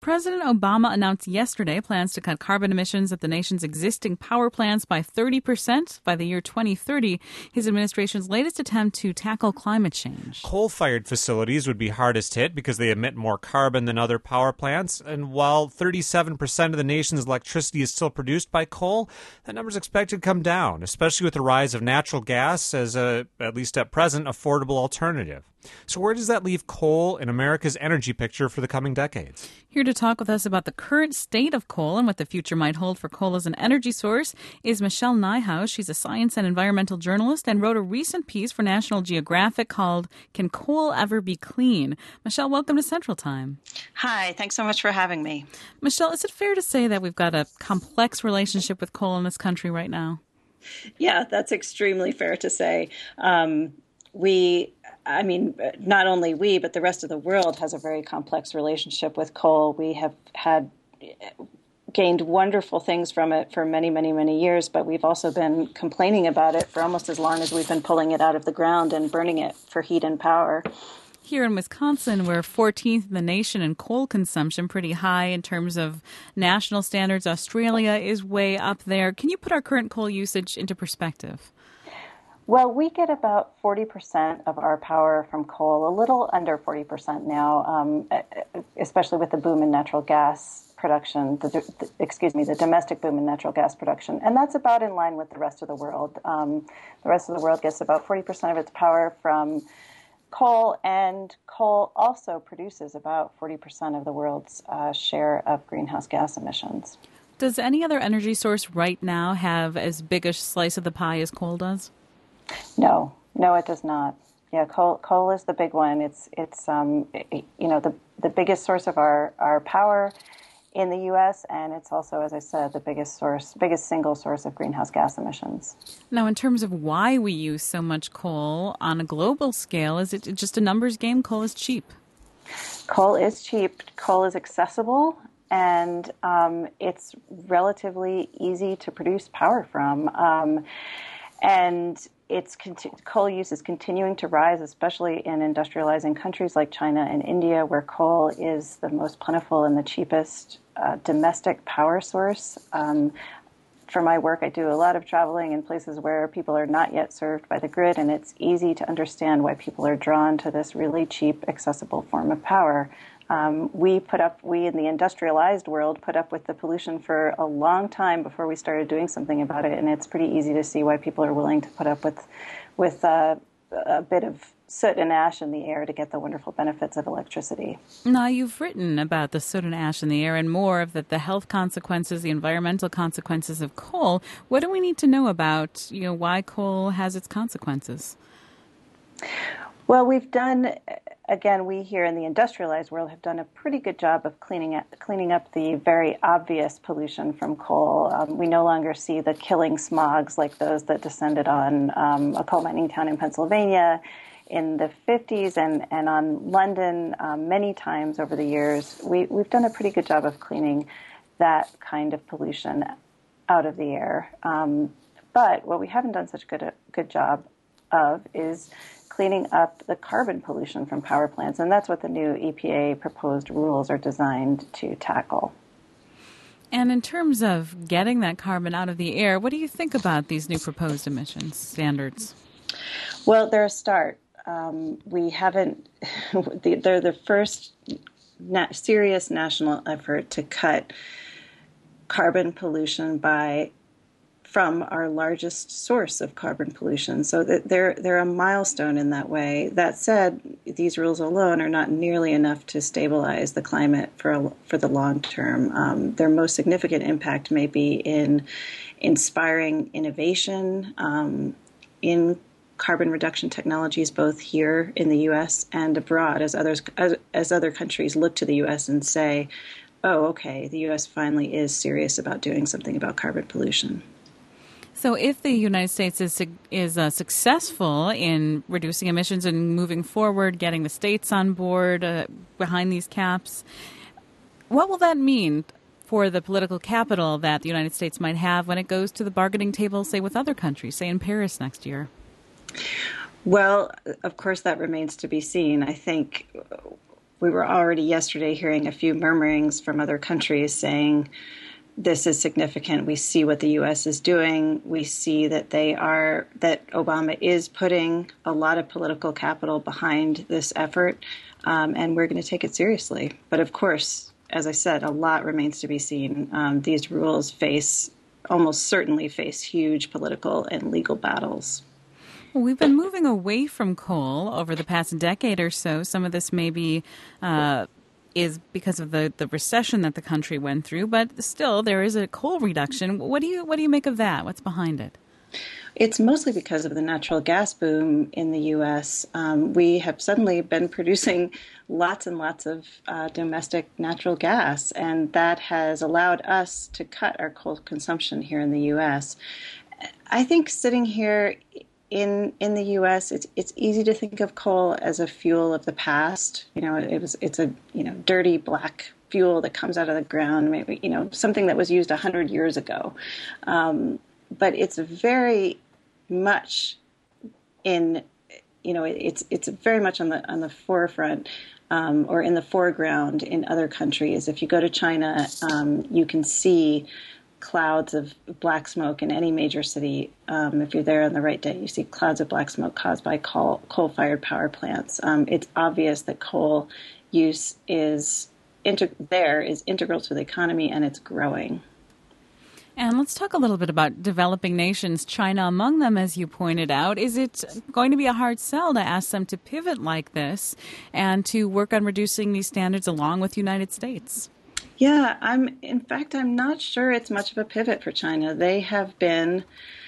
President Obama announced yesterday plans to cut carbon emissions at the nation's existing power plants by 30% by the year 2030, his administration's latest attempt to tackle climate change. Coal-fired facilities would be hardest hit because they emit more carbon than other power plants. And while 37% of the nation's electricity is still produced by coal, that number is expected to come down, especially with the rise of natural gas as a, at least at present, affordable alternative. So where does that leave coal in America's energy picture for the coming decades? Here to talk with us about the current state of coal and what the future might hold for coal as an energy source is Michelle Nijhuis. She's a science and environmental journalist and wrote a recent piece for National Geographic called Can Coal Ever Be Clean? Michelle, welcome to Central Time. Hi, thanks so much for having me. Michelle, is it fair to say that we've got a complex relationship with coal in this country right now? Yeah, that's extremely fair to say. Not only we, but the rest of the world has a very complex relationship with coal. We have gained wonderful things from it for many, many, many years, but we've also been complaining about it for almost as long as we've been pulling it out of the ground and burning it for heat and power. Here in Wisconsin, we're 14th in the nation in coal consumption, pretty high in terms of national standards. Australia is way up there. Can you put our current coal usage into perspective? Well, we get about 40% of our power from coal, a little under 40% now, especially with the boom in natural gas production, the domestic boom in natural gas production. And that's about in line with the rest of the world. The rest of the world gets about 40% of its power from coal, and coal also produces about 40% of the world's share of greenhouse gas emissions. Does any other energy source right now have as big a slice of the pie as coal does? No, it does not. Yeah, coal is the big one. It's the biggest source of our power in the U.S., and it's also, as I said, the biggest single source of greenhouse gas emissions. Now, in terms of why we use so much coal on a global scale, is it just a numbers game? Coal is cheap. Coal is cheap. Coal is accessible, and it's relatively easy to produce power from. Coal use is continuing to rise, especially in industrializing countries like China and India, where coal is the most plentiful and the cheapest domestic power source. For my work, I do a lot of traveling in places where people are not yet served by the grid, and it's easy to understand why people are drawn to this really cheap, accessible form of power. We in the industrialized world put up with the pollution for a long time before we started doing something about it, and it's pretty easy to see why people are willing to put up with a bit of soot and ash in the air to get the wonderful benefits of electricity. Now, you've written about the soot and ash in the air and more of the health consequences, the environmental consequences of coal. What do we need to know about, why coal has its consequences? Well, we here in the industrialized world have done a pretty good job of cleaning up the very obvious pollution from coal. We no longer see the killing smogs like those that descended on a coal mining town in Pennsylvania in the 50s and on London many times over the years. We've done a pretty good job of cleaning that kind of pollution out of the air. But what we haven't done such a good job of is cleaning up the carbon pollution from power plants, and that's what the new EPA proposed rules are designed to tackle. And in terms of getting that carbon out of the air, what do you think about these new proposed emissions standards? Well, they're a start. We haven't, they're the first serious national effort to cut carbon pollution from our largest source of carbon pollution. So they're a milestone in that way. That said, these rules alone are not nearly enough to stabilize the climate for the long term. Their most significant impact may be in inspiring innovation in carbon reduction technologies, both here in the U.S. and abroad, as other countries look to the U.S. and say, oh, okay, the U.S. finally is serious about doing something about carbon pollution. So if the United States is successful in reducing emissions and moving forward, getting the states on board behind these caps, what will that mean for the political capital that the United States might have when it goes to the bargaining table, say, with other countries, say in Paris next year? Well, of course, that remains to be seen. I think we were already yesterday hearing a few murmurings from other countries saying this is significant. We see what the U.S. is doing. We see that that Obama is putting a lot of political capital behind this effort, and we're going to take it seriously. But of course, as I said, a lot remains to be seen. These rules almost certainly face huge political and legal battles. Well, we've been moving away from coal over the past decade or so. Some of this maybe is because of the recession that the country went through, but still there is a coal reduction. What do you make of that? What's behind it? It's mostly because of the natural gas boom in the U.S. We have suddenly been producing lots and lots of domestic natural gas, and that has allowed us to cut our coal consumption here in the U.S. I think sitting here in the U.S., it's easy to think of coal as a fuel of the past. It's a dirty black fuel that comes out of the ground, maybe something that was used 100 years ago. But it's very much it's very much on the forefront or in the foreground in other countries. If you go to China, you can see clouds of black smoke in any major city. If you're there on the right day, you see clouds of black smoke caused by coal-fired power plants. It's obvious that coal use is integral to the economy, and it's growing. And let's talk a little bit about developing nations, China among them, as you pointed out. Is it going to be a hard sell to ask them to pivot like this and to work on reducing these standards along with the United States? Yeah, I'm not sure it's much of a pivot for China. They have been,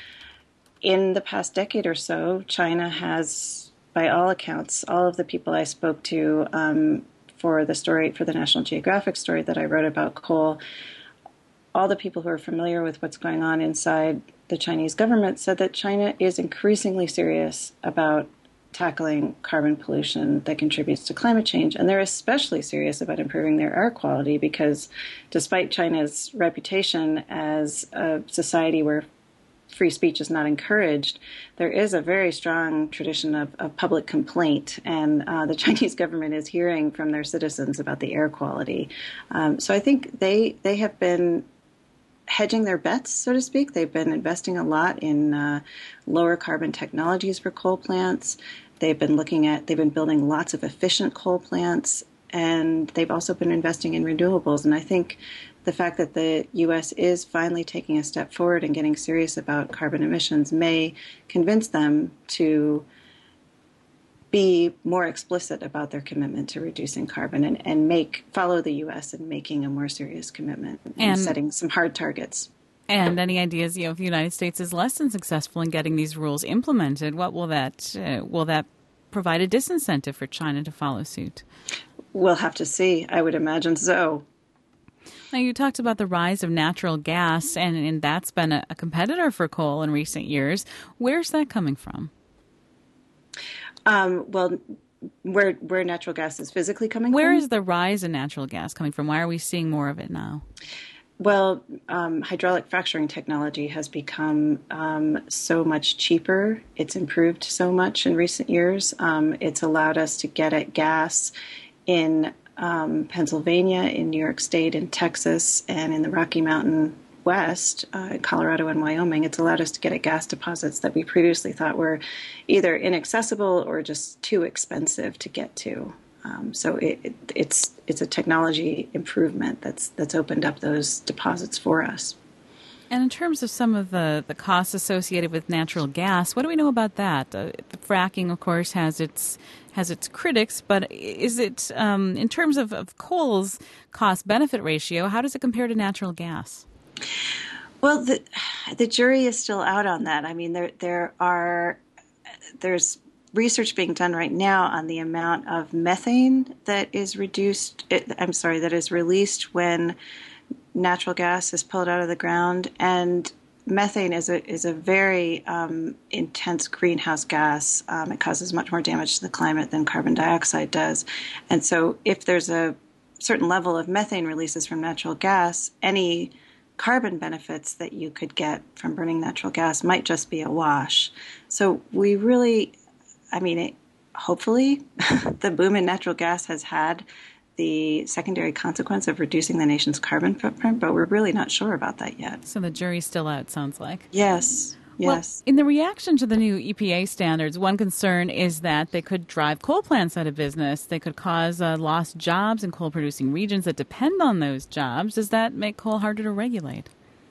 in the past decade or so, China has, by all accounts, all of the people I spoke to for the National Geographic story that I wrote about coal, all the people who are familiar with what's going on inside the Chinese government said that China is increasingly serious about tackling carbon pollution that contributes to climate change. And they're especially serious about improving their air quality because despite China's reputation as a society where free speech is not encouraged, there is a very strong tradition of public complaint. And the Chinese government is hearing from their citizens about the air quality. So I think they have been hedging their bets, so to speak. They've been investing a lot in lower carbon technologies for coal plants. They've been building lots of efficient coal plants, and they've also been investing in renewables. And I think the fact that the U.S. is finally taking a step forward and getting serious about carbon emissions may convince them to be more explicit about their commitment to reducing carbon and follow the U.S. in making a more serious commitment and setting some hard targets. And any ideas, if the United States is less than successful in getting these rules implemented, what will that provide a disincentive for China to follow suit? We'll have to see. I would imagine so. Now, you talked about the rise of natural gas, and that's been a competitor for coal in recent years. Where's that coming from? Well, where natural gas is physically coming from? Where is the rise in natural gas coming from? Why are we seeing more of it now? Well, hydraulic fracturing technology has become so much cheaper. It's improved so much in recent years. It's allowed us to get at gas in Pennsylvania, in New York State, in Texas, and in the Rocky Mountain West, Colorado and Wyoming. It's allowed us to get at gas deposits that we previously thought were either inaccessible or just too expensive to get to. So it's a technology improvement that's opened up those deposits for us. And in terms of some of the costs associated with natural gas, what do we know about that? The fracking, of course, has its critics, but is it in terms of coal's cost-benefit ratio? How does it compare to natural gas? Well, the jury is still out on that. I mean, there's research being done right now on the amount of methane that is that is released when natural gas is pulled out of the ground. And methane is a very intense greenhouse gas. It causes much more damage to the climate than carbon dioxide does. And so if there's a certain level of methane releases from natural gas, any carbon benefits that you could get from burning natural gas might just be a wash. So we really, hopefully the boom in natural gas has had the secondary consequence of reducing the nation's carbon footprint, but we're really not sure about that yet. So the jury's still out, sounds like. Yes. Yes. Well, in the reaction to the new EPA standards, one concern is that they could drive coal plants out of business. They could cause lost jobs in coal-producing regions that depend on those jobs. Does that make coal harder to regulate?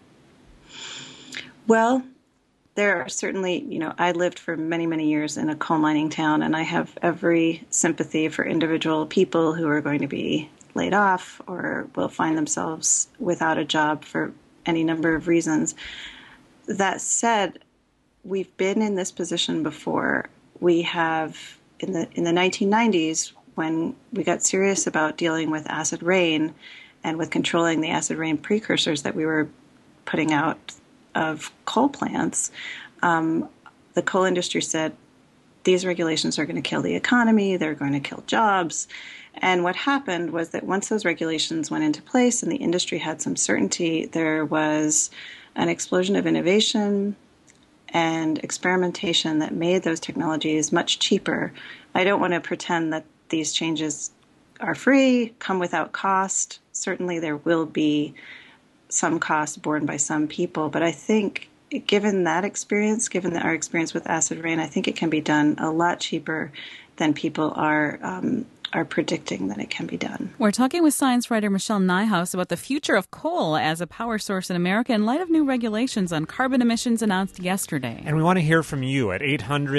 Well, there are certainly, I lived for many, many years in a coal mining town, and I have every sympathy for individual people who are going to be laid off or will find themselves without a job for any number of reasons. That said, we've been in this position before. We have, in the 1990s, when we got serious about dealing with acid rain and with controlling the acid rain precursors that we were putting out of coal plants, the coal industry said, these regulations are going to kill the economy, they're going to kill jobs. And what happened was that once those regulations went into place and the industry had some certainty, there was an explosion of innovation and experimentation that made those technologies much cheaper. I don't want to pretend that these changes are free, come without cost. Certainly there will be some cost borne by some people, but I think given that experience, given our experience with acid rain, I think it can be done a lot cheaper than people are predicting that it can be done. We're talking with science writer Michelle Nijhuis about the future of coal as a power source in America in light of new regulations on carbon emissions announced yesterday. And we want to hear from you at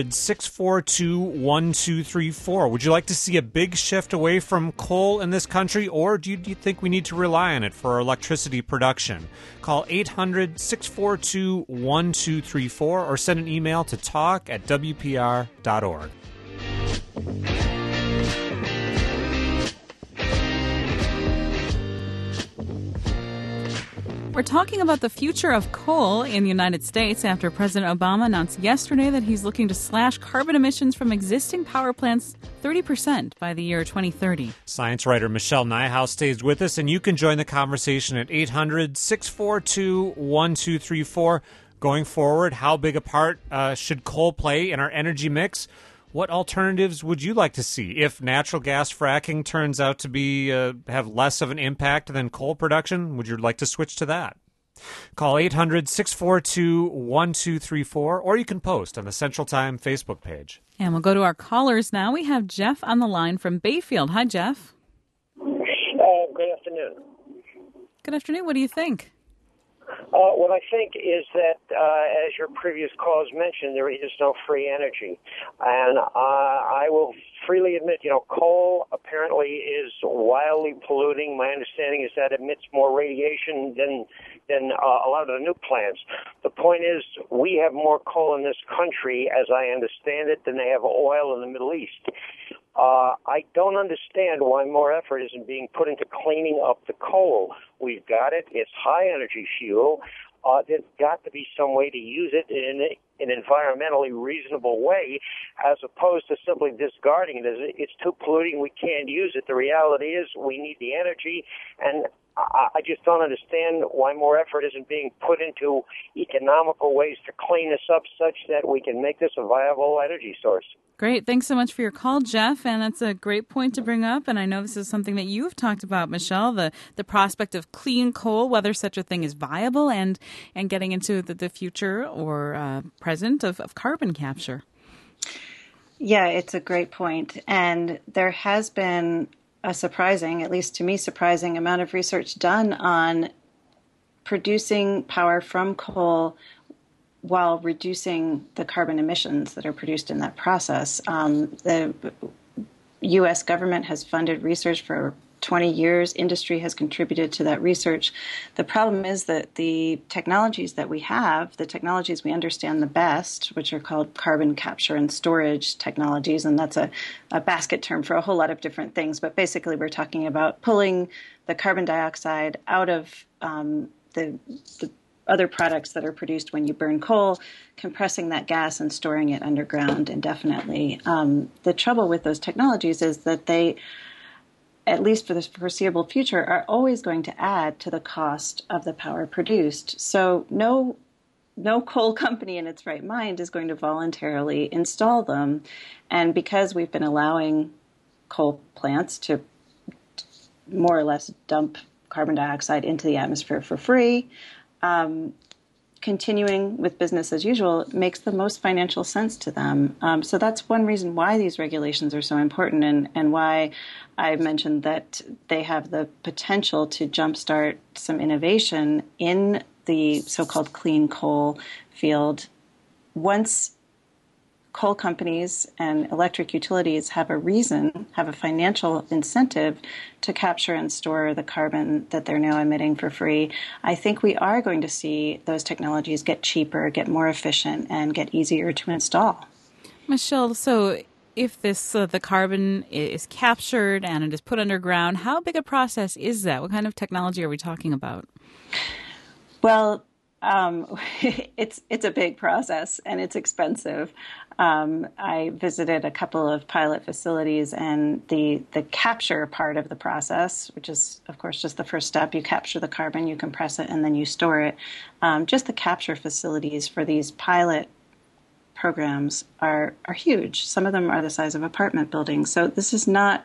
800-642-1234. Would you like to see a big shift away from coal in this country, or do you think we need to rely on it for our electricity production? Call 800-642-1234 or send an email to talk@wpr.org. We're talking about the future of coal in the United States after President Obama announced yesterday that he's looking to slash carbon emissions from existing power plants 30% by the year 2030. Science writer Michelle Nijhuis stays with us, and you can join the conversation at 800-642-1234. Going forward, how big a part should coal play in our energy mix? What alternatives would you like to see if natural gas fracking turns out to be have less of an impact than coal production? Would you like to switch to that? Call 800-642-1234, or you can post on the Central Time Facebook page. And we'll go to our callers now. We have Jeff on the line from Bayfield. Hi, Jeff. Good afternoon. Good afternoon. What do you think? What I think is that, as your previous callers mentioned, there is no free energy. And I will freely admit, coal apparently is wildly polluting. My understanding is that it emits more radiation than a lot of the new plants. The point is, we have more coal in this country, as I understand it, than they have oil in the Middle East. I don't understand why more effort isn't being put into cleaning up the coal. We've got it. It's high energy fuel. There's got to be some way to use it in an environmentally reasonable way, as opposed to simply discarding it. It's too polluting. We can't use it. The reality is we need the energy, and I just don't understand why more effort isn't being put into economical ways to clean this up such that we can make this a viable energy source. Great. Thanks so much for your call, Jeff. And that's a great point to bring up. And I know this is something that you've talked about, Michelle, the prospect of clean coal, whether such a thing is viable, and getting into the future or present of carbon capture. Yeah, it's a great point. And there has been a surprising, at least to me, surprising amount of research done on producing power from coal while reducing the carbon emissions that are produced in that process. The U.S. government has funded research for 20 years. Industry has contributed to that research. The problem is that the technologies that we have, the technologies we understand the best, which are called carbon capture and storage technologies, and that's a basket term for a whole lot of different things, but basically we're talking about pulling the carbon dioxide out of the other products that are produced when you burn coal, compressing that gas and storing it underground indefinitely. The trouble with those technologies is that they, at least for the foreseeable future, are always going to add to the cost of the power produced. So no no coal company in its right mind is going to voluntarily install them. And because we've been allowing coal plants to more or less dump carbon dioxide into the atmosphere for free, continuing with business as usual makes the most financial sense to them. So that's one reason why these regulations are so important, and why I mentioned that they have the potential to jumpstart some innovation in the so-called clean coal field. Once coal companies and electric utilities have a financial incentive to capture and store the carbon that they're now emitting for free, I think we are going to see those technologies get cheaper, get more efficient, and get easier to install. Michelle, so if the carbon is captured and it is put underground, how big a process is that? What kind of technology are we talking about? Well, it's a big process and it's expensive. I visited a couple of pilot facilities, and the capture part of the process, which is, of course, just the first step. You capture the carbon, you compress it, and then you store it. Just the capture facilities for these pilot programs are huge. Some of them are the size of apartment buildings. So this is not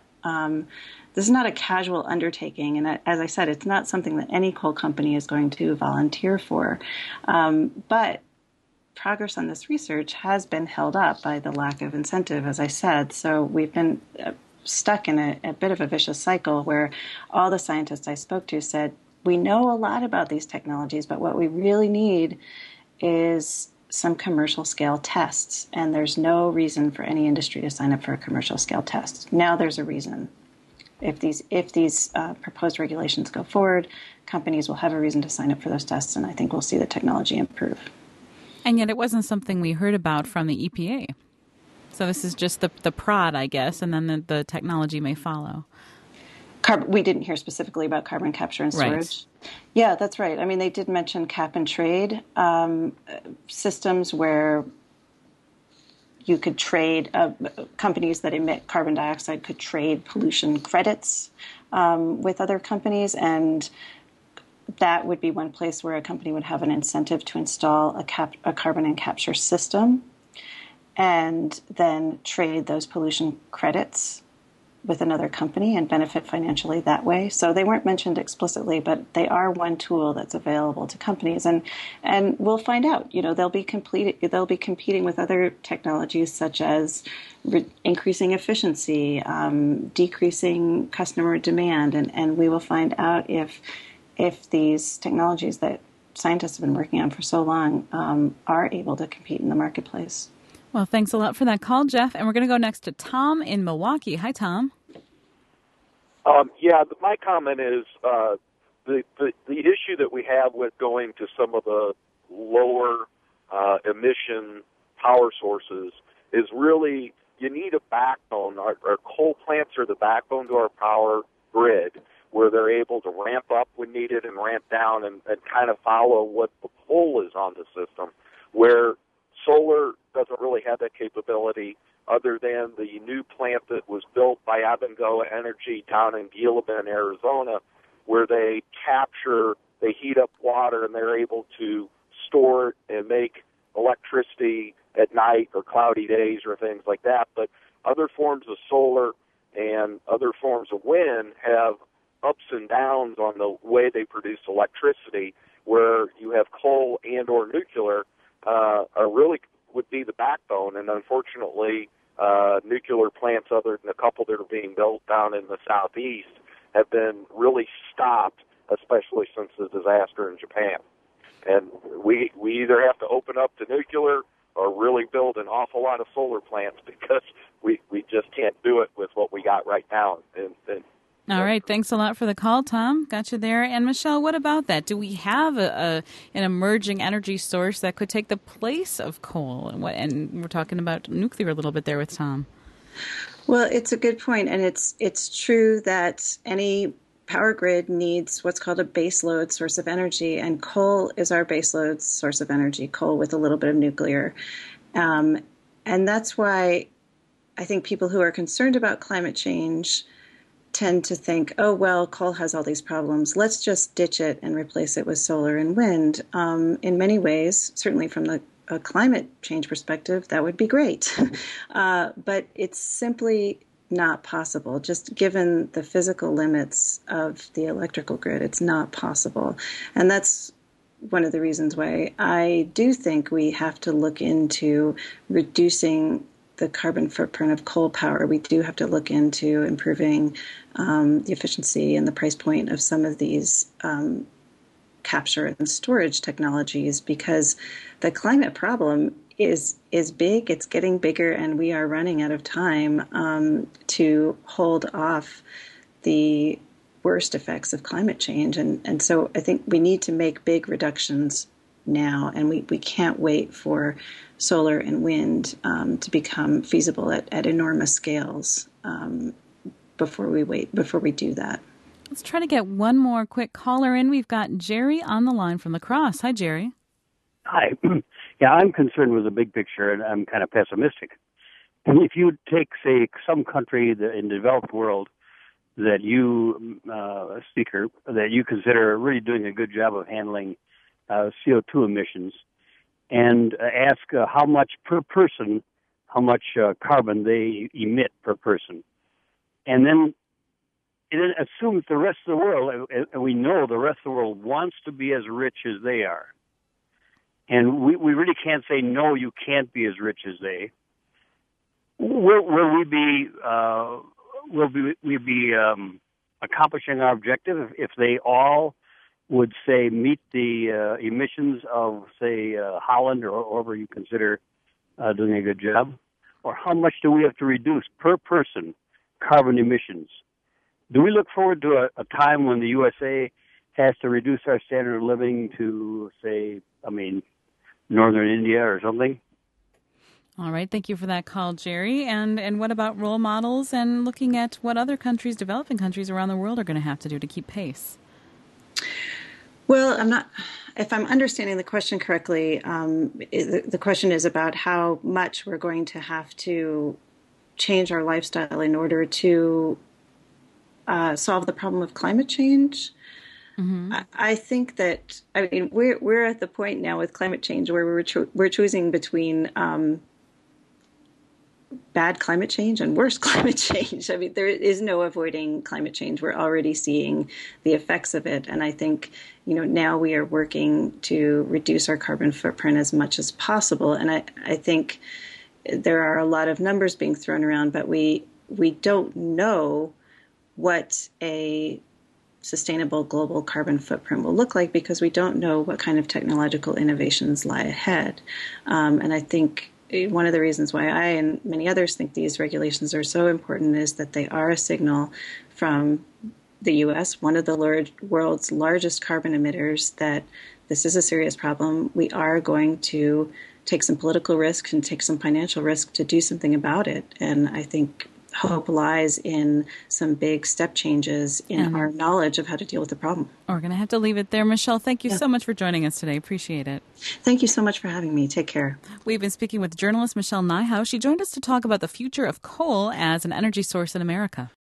a casual undertaking. And as I said, it's not something that any coal company is going to volunteer for. But progress on this research has been held up by the lack of incentive, as I said. So we've been stuck in a bit of a vicious cycle where all the scientists I spoke to said, we know a lot about these technologies, but what we really need is some commercial scale tests. And there's no reason for any industry to sign up for a commercial scale test. Now there's a reason. If these proposed regulations go forward, companies will have a reason to sign up for those tests, and I think we'll see the technology improve. And yet it wasn't something we heard about from the EPA. So this is just the prod, I guess, and then the technology may follow. We didn't hear specifically about carbon capture and storage. Right. Yeah, that's right. I mean, they did mention cap and trade systems where you could trade, companies that emit carbon dioxide could trade pollution credits with other companies, and that would be one place where a company would have an incentive to install a carbon and capture system and then trade those pollution credits with another company and benefit financially that way. So they weren't mentioned explicitly, but they are one tool that's available to companies. And we'll find out. They'll be competing with other technologies such as increasing efficiency, decreasing customer demand, and we will find out if these technologies that scientists have been working on for so long are able to compete in the marketplace. Well, thanks a lot for that call, Jeff. And we're going to go next to Tom in Milwaukee. Hi, Tom. My comment is the issue that we have with going to some of the lower emission power sources is really you need a backbone. Our coal plants are the backbone to our power grid, where they're able to ramp up when needed and ramp down and kind of follow what the pull is on the system, where solar doesn't really have that capability other than the new plant that was built by Abengoa Energy down in Gilliman, Arizona, where they heat up water and they're able to store it and make electricity at night or cloudy days or things like that. But other forms of solar and other forms of wind have ups and downs on the way they produce electricity, where you have coal and or nuclear are really would be the backbone. And unfortunately, nuclear plants, other than a couple that are being built down in the southeast, have been really stopped, especially since the disaster in Japan. And we either have to open up to nuclear or really build an awful lot of solar plants, because we just can't do it with what we got right now. All right. Thanks a lot for the call, Tom. Got you there. And Michelle, what about that? Do we have an emerging energy source that could take the place of coal? And we're talking about nuclear a little bit there with Tom. Well, it's a good point. And it's true that any power grid needs what's called a baseload source of energy. And coal is our baseload source of energy, coal with a little bit of nuclear. And that's why I think people who are concerned about climate change tend to think, oh, well, coal has all these problems. Let's just ditch it and replace it with solar and wind. In many ways, certainly from a climate change perspective, that would be great. But it's simply not possible. Just given the physical limits of the electrical grid, it's not possible. And that's one of the reasons why I do think we have to look into reducing the carbon footprint of coal power. We do have to look into improving the efficiency and the price point of some of these capture and storage technologies, because the climate problem is big. It's getting bigger, and we are running out of time to hold off the worst effects of climate change. And so I think we need to make big reductions now, and we can't wait for solar and wind to become feasible at enormous scales before we do that. Let's try to get one more quick caller in. We've got Jerry on the line from La Crosse. Hi, Jerry. Hi. Yeah, I'm concerned with the big picture, and I'm kind of pessimistic. And if you take, say, some country in the developed world that you, speaker, that you consider really doing a good job of handling CO2 emissions, and ask how much per person, how much carbon they emit per person, and then assume the rest of the world, and we know the rest of the world wants to be as rich as they are. And we really can't say, no, you can't be as rich as they. Will we be accomplishing our objective if they all would, say, meet the emissions of, say, Holland or whoever you consider doing a good job? Or how much do we have to reduce per person carbon emissions? Do we look forward to a time when the USA has to reduce our standard of living to, say, northern India or something? All right. Thank you for that call, Jerry. And what about role models and looking at what other countries, developing countries around the world, are going to have to do to keep pace? Well, if I'm understanding the question correctly, the question is about how much we're going to have to change our lifestyle in order to solve the problem of climate change. Mm-hmm. I think that we're at the point now with climate change where we're choosing between bad climate change and worse climate change. I mean, there is no avoiding climate change. We're already seeing the effects of it, and I think now we are working to reduce our carbon footprint as much as possible. And I think there are a lot of numbers being thrown around, but we don't know what a sustainable global carbon footprint will look like because we don't know what kind of technological innovations lie ahead. And I think one of the reasons why I and many others think these regulations are so important is that they are a signal from the U.S., one of the world's largest carbon emitters, that this is a serious problem. We are going to take some political risk and take some financial risk to do something about it. And I think hope lies in some big step changes in our knowledge of how to deal with the problem. We're going to have to leave it there. Michelle, thank you so much for joining us today. Appreciate it. Thank you so much for having me. Take care. We've been speaking with journalist Michelle Nijhuis. She joined us to talk about the future of coal as an energy source in America.